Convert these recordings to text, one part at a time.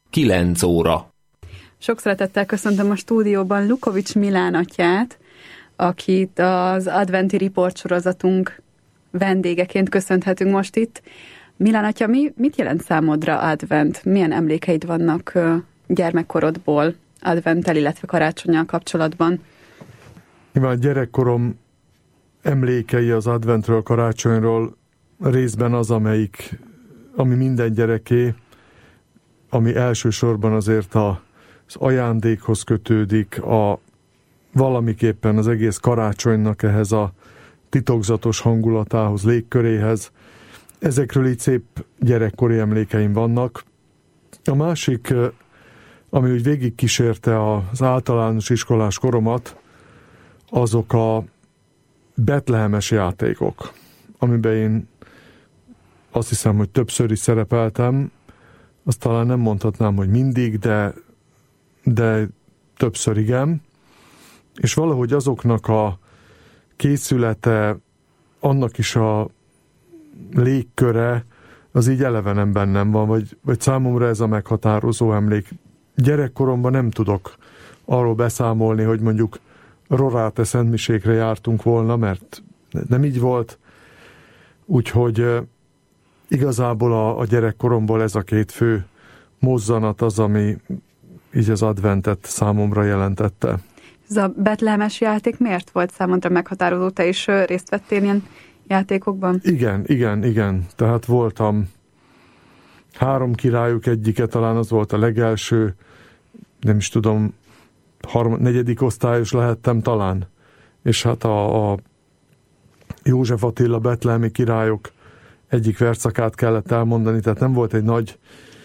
9 óra. Sok szeretettel köszöntöm a stúdióban Lukovics Milán atyát, akit az adventi report sorozatunk vendégeként köszönhetünk most itt. Milán atya, mit jelent számodra advent? Milyen emlékeid vannak gyermekkorodból adventtel, illetve karácsonnyal kapcsolatban? Nyilván gyerekkorom emlékei az adventről, karácsonyról részben az, ami minden gyereké, ami elsősorban azért az ajándékhoz kötődik, valamiképpen az egész karácsonynak ehhez a titokzatos hangulatához, légköréhez. Ezekről így szép gyerekkori emlékeim vannak. A másik, ami úgy végigkísérte az általános iskolás koromat, azok a betlehemes játékok, amiben én azt hiszem, hogy többször is szerepeltem. Azt talán nem mondhatnám, hogy mindig, de többször igen. És valahogy azoknak a készülete, annak is a légköre, az így eleven bennem van, vagy számomra ez a meghatározó emlék. Gyerekkoromban nem tudok arról beszámolni, hogy mondjuk Roráte szentmisékre jártunk volna, mert nem így volt. Úgyhogy igazából a gyerekkoromból ez a két fő mozzanat az, ami így az adventet számomra jelentette. Ez a betlehemes játék miért volt számodra meghatározó? Te is részt vettél ilyen játékokban? Igen. Tehát voltam 3 királyuk egyike, talán az volt a legelső, nem is tudom, 4. osztályos lehettem talán. És hát a József Attila betlehemi királyok egyik verszakát kellett elmondani, tehát nem volt egy nagy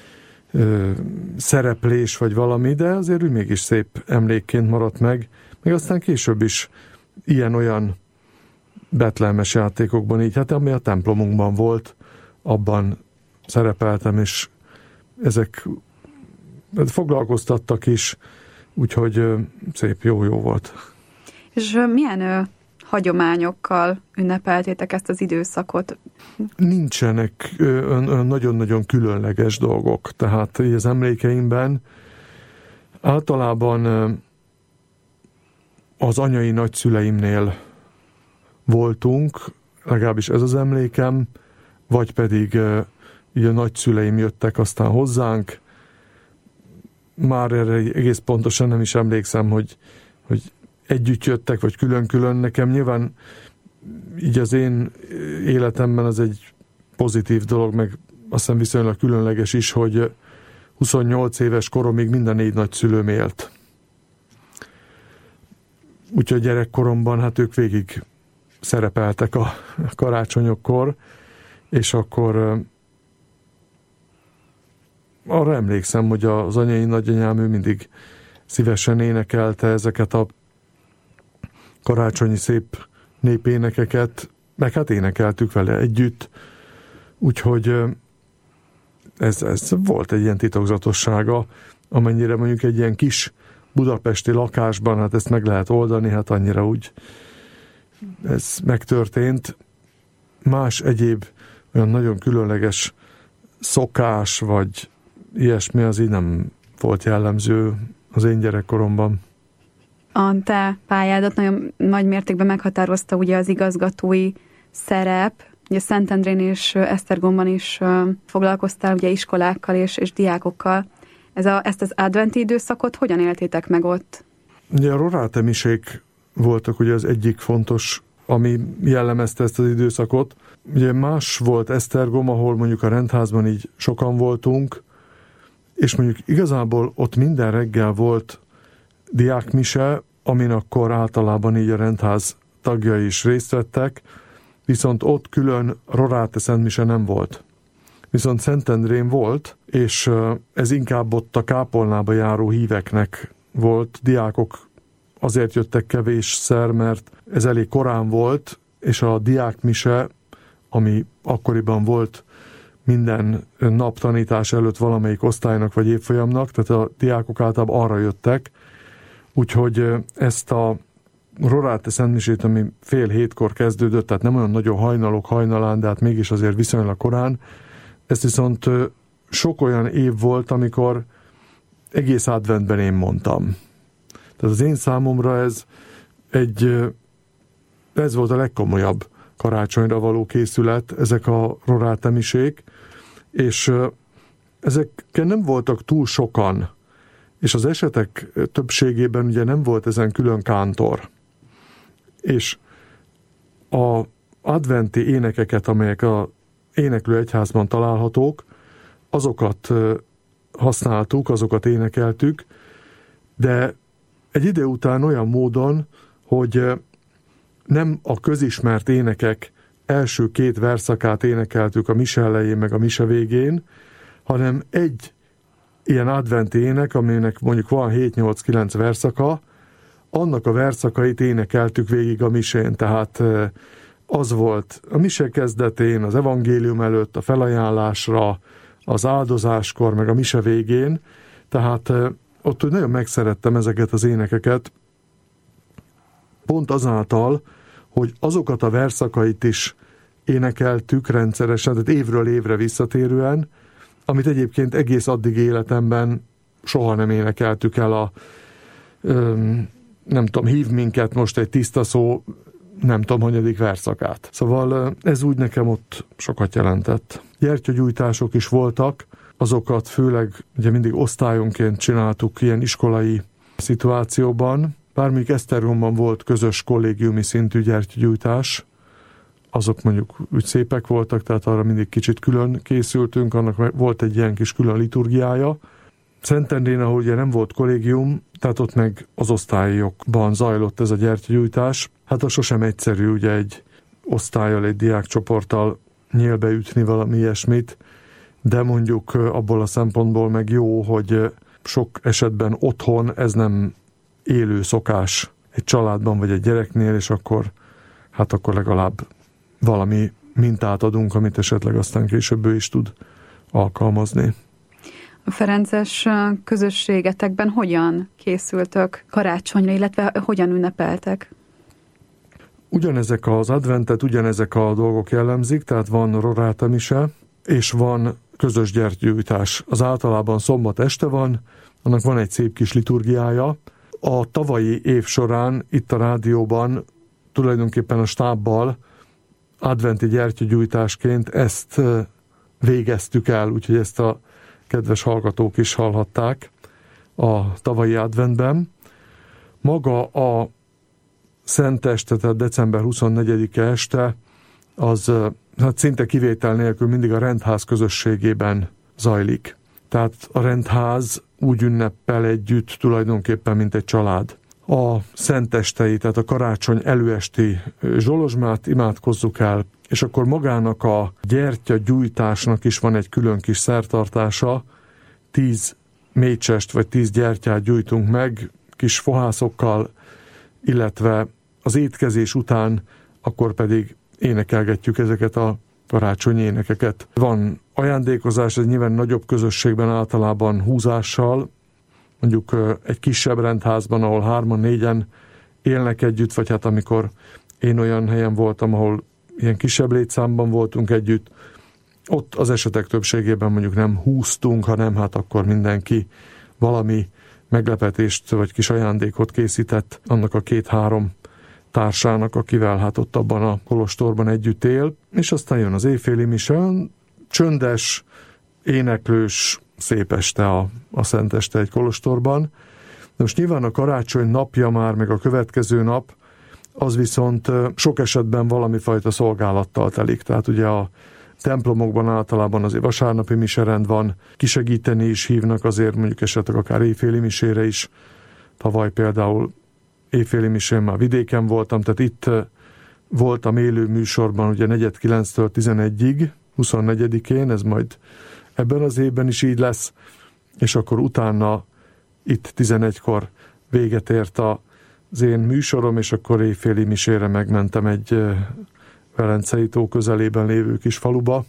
szereplés vagy valami, de azért úgy mégis szép emlékként maradt meg. Még aztán később is ilyen-olyan betlehemes játékokban így, hát ami a templomunkban volt, abban szerepeltem, és ezek foglalkoztattak is, úgyhogy szép, jó volt. És milyen hagyományokkal ünnepeltétek ezt az időszakot? Nincsenek nagyon-nagyon különleges dolgok, tehát az emlékeimben általában az anyai nagyszüleimnél voltunk, legalábbis ez az emlékem, vagy pedig így a nagyszüleim jöttek aztán hozzánk. Már erre egész pontosan nem is emlékszem, hogy együtt jöttek, vagy külön-külön. Nekem nyilván így az én életemben az egy pozitív dolog, meg azt hiszem viszonylag különleges is, hogy 28 éves koromig minden 4 nagyszülőm élt. Úgyhogy gyerekkoromban hát ők végig szerepeltek a karácsonyokkor, és akkor arra emlékszem, hogy az anyai nagyanyám ő mindig szívesen énekelte ezeket a karácsonyi szép népénekeket, meg hát énekeltük vele együtt, úgyhogy ez volt egy ilyen titokzatossága, amennyire mondjuk egy ilyen kis budapesti lakásban, hát ezt meg lehet oldani, hát annyira úgy ez megtörtént. Más egyéb olyan nagyon különleges szokás, vagy ilyesmi az így nem volt jellemző az én gyerekkoromban. A te pályádat nagyon nagy mértékben meghatározta ugye az igazgatói szerep. Ugye Szentendrén és Esztergomban is foglalkoztál ugye iskolákkal és diákokkal. Ezt az adventi időszakot hogyan éltétek meg ott? Ugye a Roráte misék voltak ugye az egyik fontos, ami jellemezte ezt az időszakot. Ugye más volt Esztergom, ahol mondjuk a rendházban így sokan voltunk, és mondjuk igazából ott minden reggel volt diákmise, amin akkor általában így a rendház tagjai is részt vettek, viszont ott külön Roráte szentmise nem volt. Viszont Szentendrén volt, és ez inkább ott a kápolnába járó híveknek volt. Diákok azért jöttek kevésszer, mert ez elég korán volt, és a diákmise, ami akkoriban volt minden nap tanítás előtt valamelyik osztálynak vagy évfolyamnak, tehát a diákok általában arra jöttek, úgyhogy ezt a Roráte szentmisét, ami 6:30 kezdődött, tehát nem olyan nagyon hajnalán, de hát mégis azért viszonylag korán, ezt viszont sok olyan év volt, amikor egész adventben én mondtam. Tehát az én számomra ez volt a legkomolyabb karácsonyra való készület, ezek a rorátemisék, és ezeken nem voltak túl sokan, és az esetek többségében ugye nem volt ezen külön kántor. És a adventi énekeket, amelyek a éneklő egyházban találhatók, azokat használtuk, azokat énekeltük, de egy idő után olyan módon, hogy nem a közismert énekek első 2 verszakát énekeltük a mise elején, meg a mise végén, hanem egy ilyen adventi ének, aminek mondjuk van 7-8-9 verszaka, annak a verszakait énekeltük végig a misén, tehát az volt a mise kezdetén, az evangélium előtt, a felajánlásra, az áldozáskor, meg a mise végén, tehát ott nagyon megszerettem ezeket az énekeket, pont azáltal, hogy azokat a verszakait is énekeltük rendszeresen, tehát évről évre visszatérően, amit egyébként egész addig életemben soha nem énekeltük el nem tudom, hív minket most egy tiszta szó, nem tudom, hanyadik verszakát. Szóval ez úgy nekem ott sokat jelentett. Gyertyagyújtások is voltak, azokat főleg ugye mindig osztályonként csináltuk ilyen iskolai szituációban. Bármilyen Esztergomban volt közös kollégiumi szintű gyertyagyújtás, azok mondjuk úgy szépek voltak, tehát arra mindig kicsit külön készültünk, annak volt egy ilyen kis külön liturgiája. Szentendrén, ahol ugye nem volt kollégium, tehát ott meg az osztályokban zajlott ez a gyertyagyújtás. Hát az sosem egyszerű, ugye egy osztállyal, egy diákcsoporttal nyílbe ütni valami ilyesmit, de mondjuk abból a szempontból meg jó, hogy sok esetben otthon ez nem élő szokás egy családban vagy egy gyereknél, és akkor legalább valami mintát adunk, amit esetleg aztán később ő is tud alkalmazni. A ferences közösségetekben hogyan készültök karácsonyra, illetve hogyan ünnepeltek? Ugyanezek az adventet, ugyanezek a dolgok jellemzik, tehát van roráta mise, és van közös gyertyagyújtás. Az általában szombat este van, annak van egy szép kis liturgiája. A tavalyi év során itt a rádióban tulajdonképpen a stábbal adventi gyertyagyújtásként ezt végeztük el, úgyhogy ezt a kedves hallgatók is hallhatták a tavalyi adventben. Maga a szenteste, tehát december 24-e este, az hát szinte kivétel nélkül mindig a rendház közösségében zajlik. Tehát a rendház úgy ünneppel együtt tulajdonképpen, mint egy család. A szentestei, tehát a karácsony előesti zsolozsmát imádkozzuk el, és akkor magának a gyertyagyújtásnak is van egy külön kis szertartása, 10 mécsest vagy 10 gyertyát gyújtunk meg, kis fohászokkal, illetve az étkezés után akkor pedig énekelgetjük ezeket a karácsonyi énekeket. Van ajándékozás, ez nyilván nagyobb közösségben általában húzással, mondjuk egy kisebb rendházban, ahol 3-4 élnek együtt, vagy hát amikor én olyan helyen voltam, ahol ilyen kisebb létszámban voltunk együtt, ott az esetek többségében mondjuk nem húztunk, hanem hát akkor mindenki valami meglepetést vagy kis ajándékot készített annak a 2-3 társának, akivel hát ott abban a kolostorban együtt él, és aztán jön az éjféli mise, csöndes, éneklős, szép este a szenteste egy kolostorban. De most nyilván a karácsony napja már, meg a következő nap, az viszont sok esetben valami fajta szolgálattal telik. Tehát ugye a templomokban általában azért vasárnapi miserend van, kisegíteni is hívnak azért, mondjuk esetleg akár éjféli misére is. Tavaly például éjféli misén már vidéken voltam, tehát itt voltam élő műsorban ugye 4:09-től 11-ig, 24-én, ez majd ebben az évben is így lesz, és akkor utána itt 11-kor véget ért az én műsorom, és akkor éjféli misére megmentem egy Velencei tó közelében lévő kis faluba,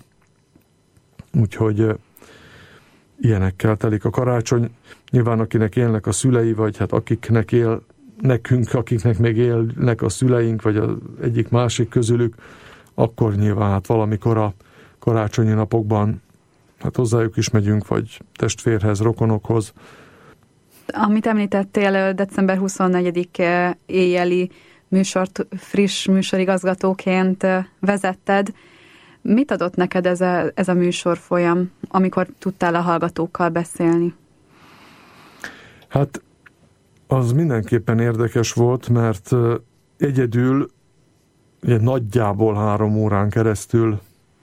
úgyhogy ilyenekkel telik a karácsony. Nyilván akinek élnek a szülei, vagy hát akiknek még élnek a szüleink, vagy az egyik másik közülük, akkor nyilván hát valamikor a karácsonyi napokban hát hozzájuk is megyünk, vagy testvérhez, rokonokhoz, Amit említettél, december 24-e éjjeli műsort friss műsorigazgatóként vezetted. Mit adott neked ez a műsorfolyam, amikor tudtál a hallgatókkal beszélni? Hát az mindenképpen érdekes volt, mert egyedül ugye nagyjából 3 órán keresztül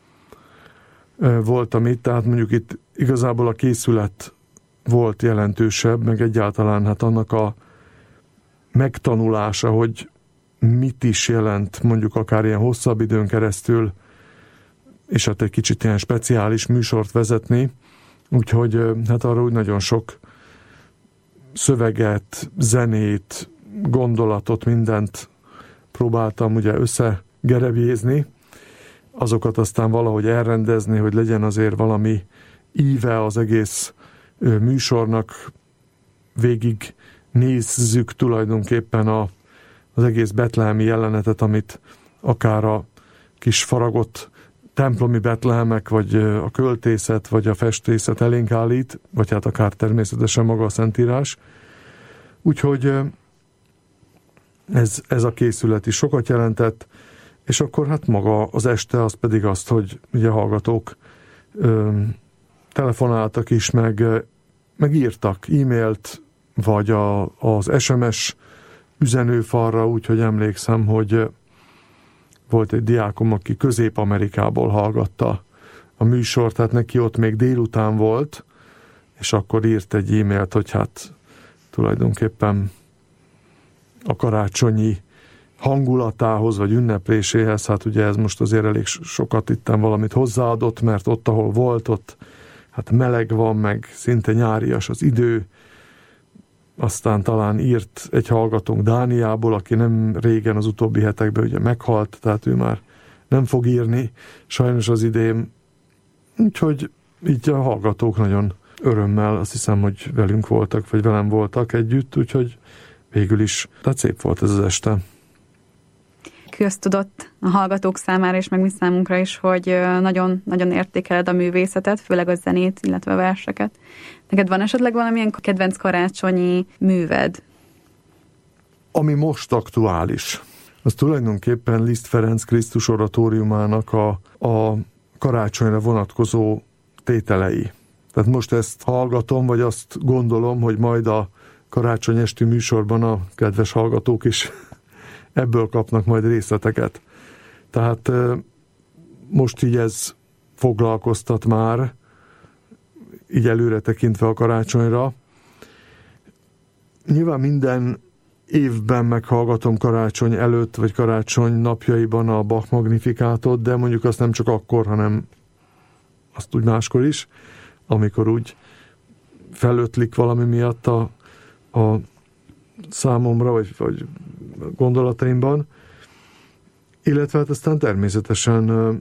voltam itt, tehát mondjuk itt igazából a készület volt jelentősebb, meg egyáltalán hát annak a megtanulása, hogy mit is jelent mondjuk akár ilyen hosszabb időn keresztül, és hát egy kicsit ilyen speciális műsort vezetni, úgyhogy hát arra úgy nagyon sok szöveget, zenét, gondolatot, mindent próbáltam ugye összegerebjézni, azokat aztán valahogy elrendezni, hogy legyen azért valami íve az egész műsornak, végig nézzük tulajdonképpen az egész betlehemi jelenetet, amit akár a kis faragott templomi betlehemek, vagy a költészet, vagy a festészet elénk állít, vagy hát akár természetesen maga a Szentírás. Úgyhogy ez a készület is sokat jelentett, és akkor hát maga az este az pedig azt, hogy ugye hallgatók telefonáltak is, meg írtak e-mailt, vagy az SMS üzenőfalra, úgyhogy emlékszem, hogy volt egy diákom, aki Közép-Amerikából hallgatta a műsort, tehát neki ott még délután volt, és akkor írt egy e-mailt, hogy hát tulajdonképpen a karácsonyi hangulatához, vagy ünnepléséhez, hát ugye ez most azért elég sokat itten valamit hozzáadott, mert ott, ahol volt, ott hát meleg van, meg szinte nyárias az idő. Aztán talán írt egy hallgatónk Dániából, aki nem régen az utóbbi hetekben ugye meghalt, tehát ő már nem fog írni, sajnos az idén. Úgyhogy így a hallgatók nagyon örömmel, azt hiszem, hogy velünk voltak, vagy velem voltak együtt, úgyhogy végül is, tehát szép volt ez az este. Köztudott a hallgatók számára, és meg mi számunkra is, hogy nagyon, nagyon értékeled a művészetet, főleg a zenét, illetve a verseket. Neked van esetleg valamilyen kedvenc karácsonyi műved? Ami most aktuális, az tulajdonképpen Liszt Ferenc Krisztus oratóriumának a karácsonyra vonatkozó tételei. Tehát most ezt hallgatom, vagy azt gondolom, hogy majd a karácsony esti műsorban a kedves hallgatók is ebből kapnak majd részleteket. Tehát most így ez foglalkoztat már, így előre tekintve a karácsonyra. Nyilván minden évben meghallgatom karácsony előtt, vagy karácsony napjaiban a Bach Magnifikátot, de mondjuk azt nem csak akkor, hanem azt úgy máskor is, amikor úgy felötlik valami miatt a számomra, vagy gondolataimban. Illetve hát aztán természetesen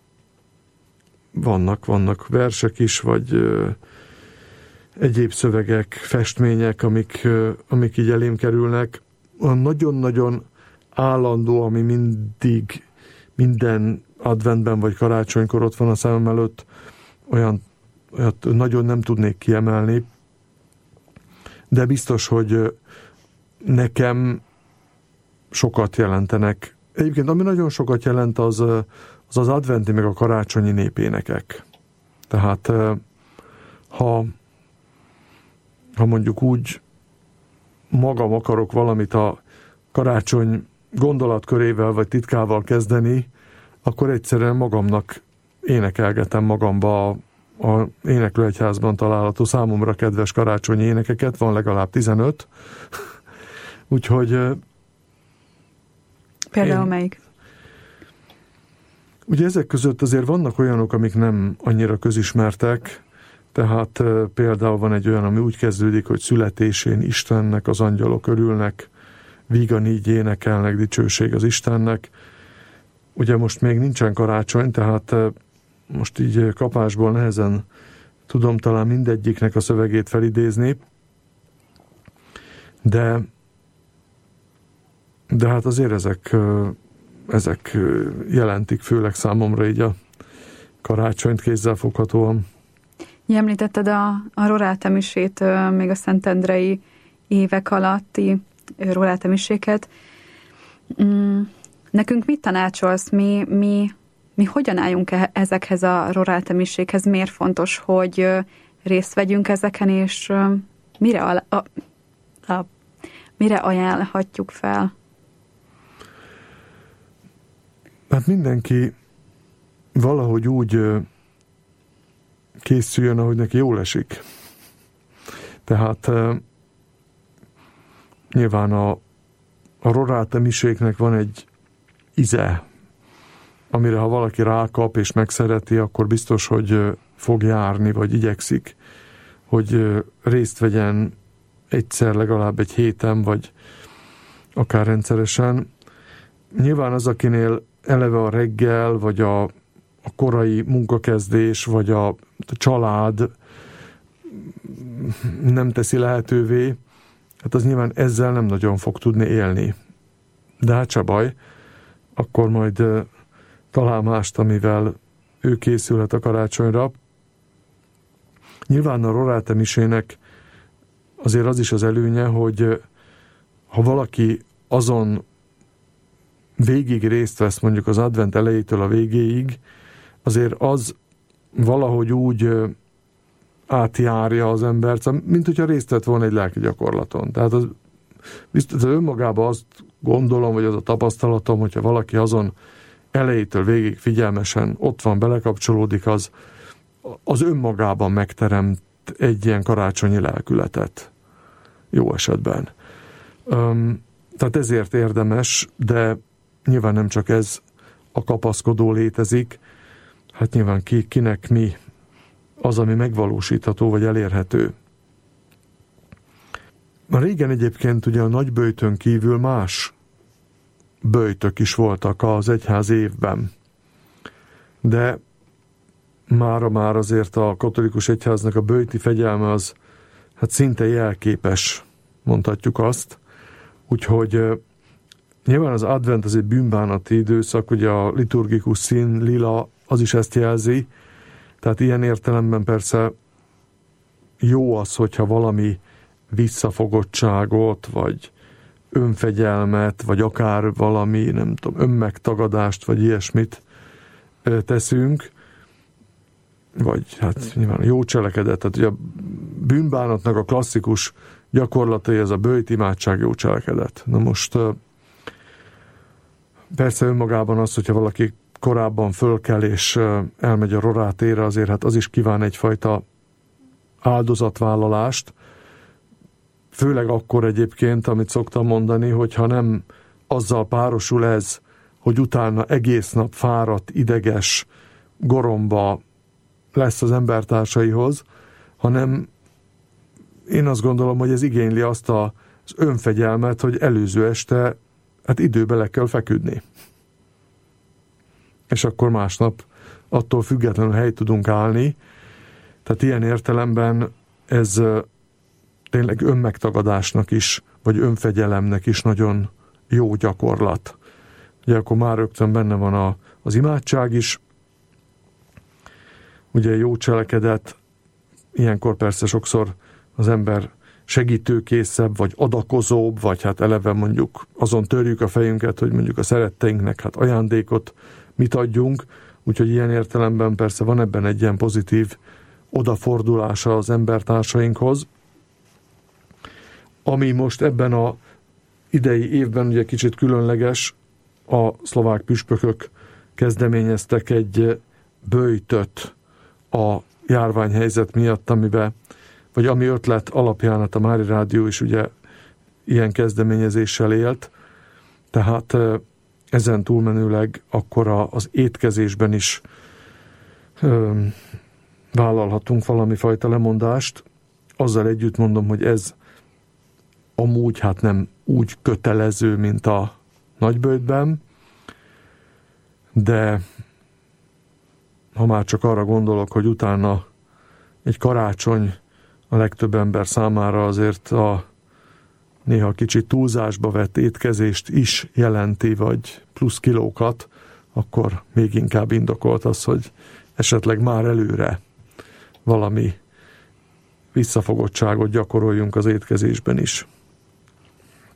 vannak versek is, vagy egyéb szövegek, festmények, amik így elém kerülnek. Nagyon-nagyon állandó, ami mindig minden adventben vagy karácsonykor ott van a szemem előtt, olyat nagyon nem tudnék kiemelni, de biztos, hogy nekem sokat jelentenek. Egyébként ami nagyon sokat jelent, az adventi meg a karácsonyi népénekek. Tehát ha mondjuk úgy magam akarok valamit a karácsony gondolatkörével vagy titkával kezdeni, akkor egyszerűen magamnak énekelgetem magamba a éneklőegyházban található számomra kedves karácsonyi énekeket, van legalább 15. Úgyhogy... Például melyik? Ugye ezek között azért vannak olyanok, amik nem annyira közismertek, tehát például van egy olyan, ami úgy kezdődik, hogy születésén Istennek az angyalok örülnek, vígan így énekelnek, dicsőség az Istennek. Ugye most még nincsen karácsony, tehát most így kapásból nehezen tudom talán mindegyiknek a szövegét felidézni, de hát azért ezek jelentik főleg számomra így a karácsonyt kézzelfoghatóan. Említetted a Rorate misét még a Szentendrei évek alatti rólátemiséget. Nekünk mit tanácsolsz? Mi hogyan álljunk ezekhez a rólátemiséghez? Miért fontos, hogy részt vegyünk ezeken, és mire ajánlhatjuk fel? Hát mindenki valahogy úgy készüljön, ahogy neki jól esik. Tehát nyilván a rorátemiségnek van egy íze, amire ha valaki rákap és megszereti, akkor biztos, hogy fog járni, vagy igyekszik, hogy részt vegyen egyszer legalább egy héten, vagy akár rendszeresen. Nyilván az, akinél eleve a reggel, vagy a korai munkakezdés, vagy a család nem teszi lehetővé, hát az nyilván ezzel nem nagyon fog tudni élni. De hát se baj, akkor majd talál mást, amivel ő készülhet a karácsonyra. Nyilván a rorátemisének azért az is az előnye, hogy ha valaki azon végig részt vesz, mondjuk az advent elejétől a végéig, azért az valahogy úgy átjárja az embert, mint hogyha részt vett volna egy lelki gyakorlaton. Tehát az önmagában azt gondolom, vagy az a tapasztalatom, hogyha valaki azon elejétől végig figyelmesen ott van, belekapcsolódik, az önmagában megteremt egy ilyen karácsonyi lelkületet. Jó esetben. Tehát ezért érdemes, de nyilván nem csak ez a kapaszkodó létezik, hát nyilván kinek mi az, ami megvalósítható vagy elérhető. Régen egyébként ugye a nagyböjtön kívül más böjtök is voltak az egyház évben, de már azért a katolikus egyháznak a böjti fegyelme az hát szinte jelképes, mondhatjuk azt. Úgyhogy nyilván az advent az egy bűnbánati időszak, ugye a liturgikus szín, lila, az is ezt jelzi, tehát ilyen értelemben persze jó az, hogyha valami visszafogottságot, vagy önfegyelmet, vagy akár valami, nem tudom, önmegtagadást, vagy ilyesmit teszünk, vagy hát nyilván jó cselekedet, tehát ugye a bűnbánatnak a klasszikus gyakorlatai, ez a böjt, imádság, jó cselekedet. Na most persze önmagában az, hogyha valaki korábban fölkel és elmegy a rorátére, azért hát az is kíván egyfajta áldozatvállalást, főleg akkor egyébként, amit szoktam mondani, hogyha nem azzal párosul ez, hogy utána egész nap fáradt, ideges, goromba lesz az embertársaihoz, hanem én azt gondolom, hogy ez igényli azt az önfegyelmet, hogy előző este hát időbe le kell feküdni. És akkor másnap attól függetlenül helyt tudunk állni. Tehát ilyen értelemben ez tényleg önmegtagadásnak is, vagy önfegyelemnek is nagyon jó gyakorlat. Ugye akkor már rögtön benne van az imádság is, ugye jó cselekedet, ilyenkor persze sokszor az ember segítőkészebb, vagy adakozóbb, vagy hát eleve mondjuk azon törjük a fejünket, hogy mondjuk a szeretteinknek hát ajándékot mit adjunk, úgyhogy ilyen értelemben persze van ebben egy ilyen pozitív odafordulása az embertársainkhoz. Ami most ebben a idei évben ugye kicsit különleges, a szlovák püspökök kezdeményeztek egy böjtöt a járványhelyzet miatt, ami ötlet alapján hát a Mári Rádió is ugye ilyen kezdeményezéssel élt, tehát ezen túlmenőleg akkor az étkezésben is vállalhatunk valami fajta lemondást. Azzal együtt mondom, hogy ez amúgy hát nem úgy kötelező, mint a nagyböjtben, de ha már csak arra gondolok, hogy utána egy karácsony a legtöbb ember számára azért a néha kicsit túlzásba vett étkezést is jelenti, vagy plusz kilókat, akkor még inkább indokolt az, hogy esetleg már előre valami visszafogottságot gyakoroljunk az étkezésben is.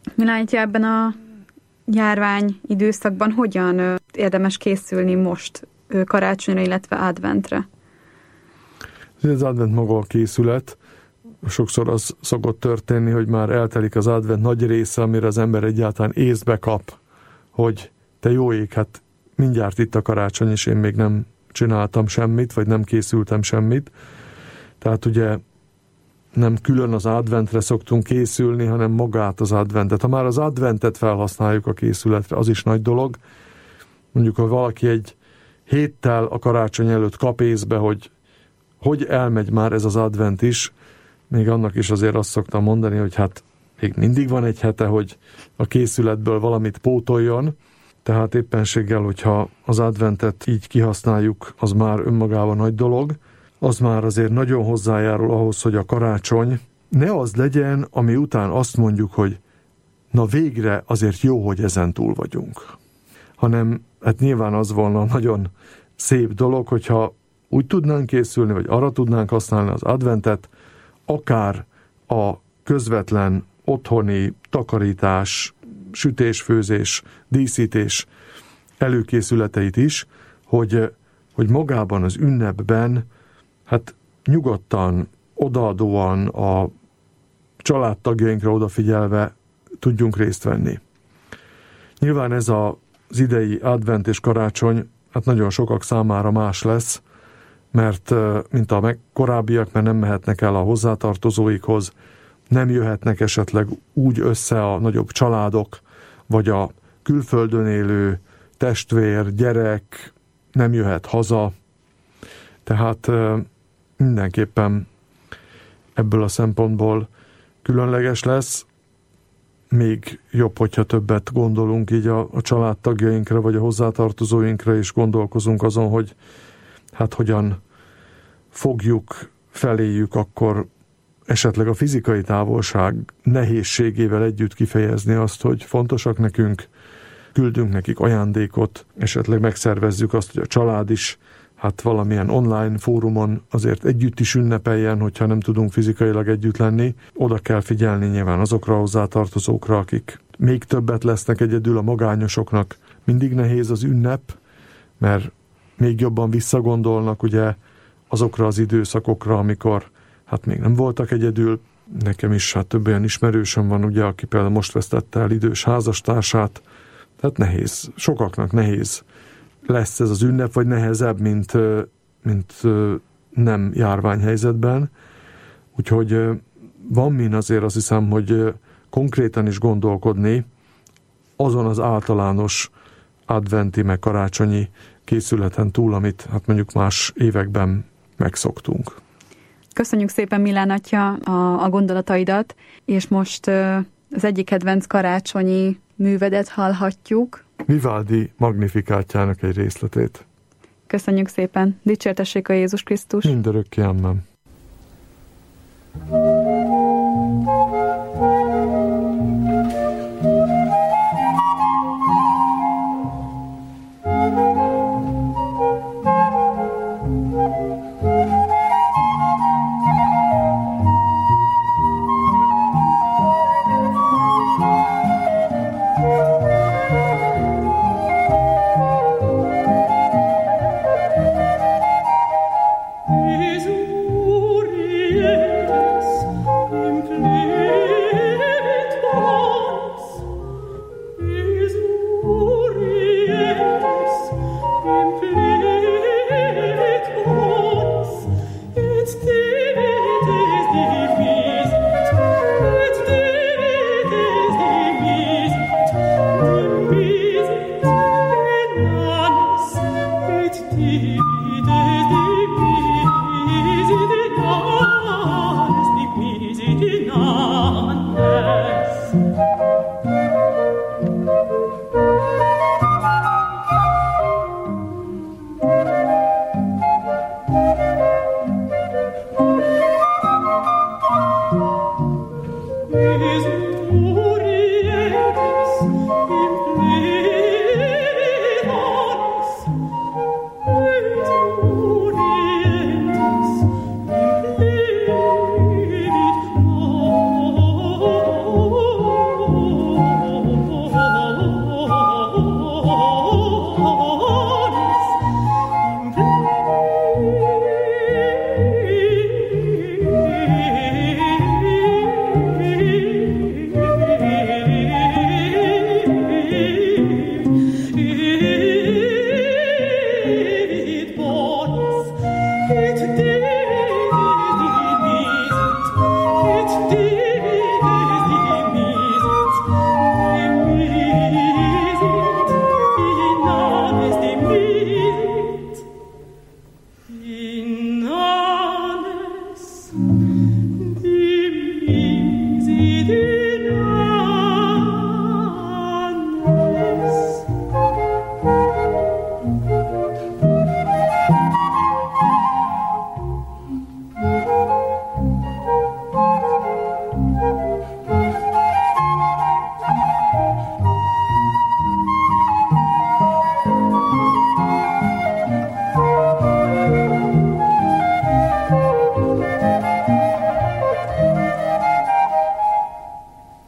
Milánatja, ebben a járvány időszakban hogyan érdemes készülni most karácsonyra, illetve adventre? Az advent maga a készület. Sokszor az szokott történni, hogy már eltelik az advent nagy része, amire az ember egyáltalán észbe kap, hogy te jó ég, hát mindjárt itt a karácsony, és én még nem csináltam semmit, vagy nem készültem semmit. Tehát ugye nem külön az adventre szoktunk készülni, hanem magát az adventet. Ha már az adventet felhasználjuk a készületre, az is nagy dolog. Mondjuk, ha valaki egy héttel a karácsony előtt kap észbe, hogy elmegy már ez az advent is, még annak is azért azt szoktam mondani, hogy hát még mindig van egy hete, hogy a készületből valamit pótoljon, tehát éppenséggel, hogyha az adventet így kihasználjuk, az már önmagában nagy dolog, az már azért nagyon hozzájárul ahhoz, hogy a karácsony ne az legyen, ami után azt mondjuk, hogy na végre azért jó, hogy ezen túl vagyunk. Hanem hát nyilván az volna nagyon szép dolog, hogyha úgy tudnánk készülni, vagy arra tudnánk használni az adventet, akár a közvetlen otthoni takarítás, sütés, főzés, díszítés előkészületeit is, hogy magában az ünnepben hát nyugodtan, odaadóan, a családtagjainkra odafigyelve tudjunk részt venni. Nyilván ez az idei advent és karácsony hát nagyon sokak számára más lesz, mert mint a korábbiak, mert nem mehetnek el a hozzátartozóikhoz, nem jöhetnek esetleg úgy össze a nagyobb családok, vagy a külföldön élő testvér, gyerek nem jöhet haza. Tehát mindenképpen ebből a szempontból különleges lesz. Még jobb, hogyha többet gondolunk így a családtagjainkra, vagy a hozzátartozóinkra, és gondolkozunk azon, hogy hát hogyan fogjuk, feléjük akkor esetleg a fizikai távolság nehézségével együtt kifejezni azt, hogy fontosak nekünk, küldünk nekik ajándékot, esetleg megszervezzük azt, hogy a család is hát valamilyen online fórumon azért együtt is ünnepeljen, hogyha nem tudunk fizikailag együtt lenni. Oda kell figyelni nyilván azokra a hozzátartozókra, akik még többet lesznek egyedül, a magányosoknak mindig nehéz az ünnep, mert még jobban visszagondolnak ugye azokra az időszakokra, amikor hát még nem voltak egyedül. Nekem is hát több olyan ismerősöm van, ugye, aki például most vesztette el idős házastársát. Tehát nehéz, sokaknak nehéz lesz ez az ünnep, vagy nehezebb, mint nem járványhelyzetben. Úgyhogy van min azért azt hiszem, hogy konkrétan is gondolkodni azon az általános adventi, meg karácsonyi készületen túl, amit hát mondjuk más években megszoktunk. Köszönjük szépen, Milán atya, a gondolataidat, és most az egyik kedvenc karácsonyi művedet hallhatjuk. Vivaldi Magnificátjának egy részletét. Köszönjük szépen. Dicsértessék a Jézus Krisztus. Mindörökké, amen. Esuriens die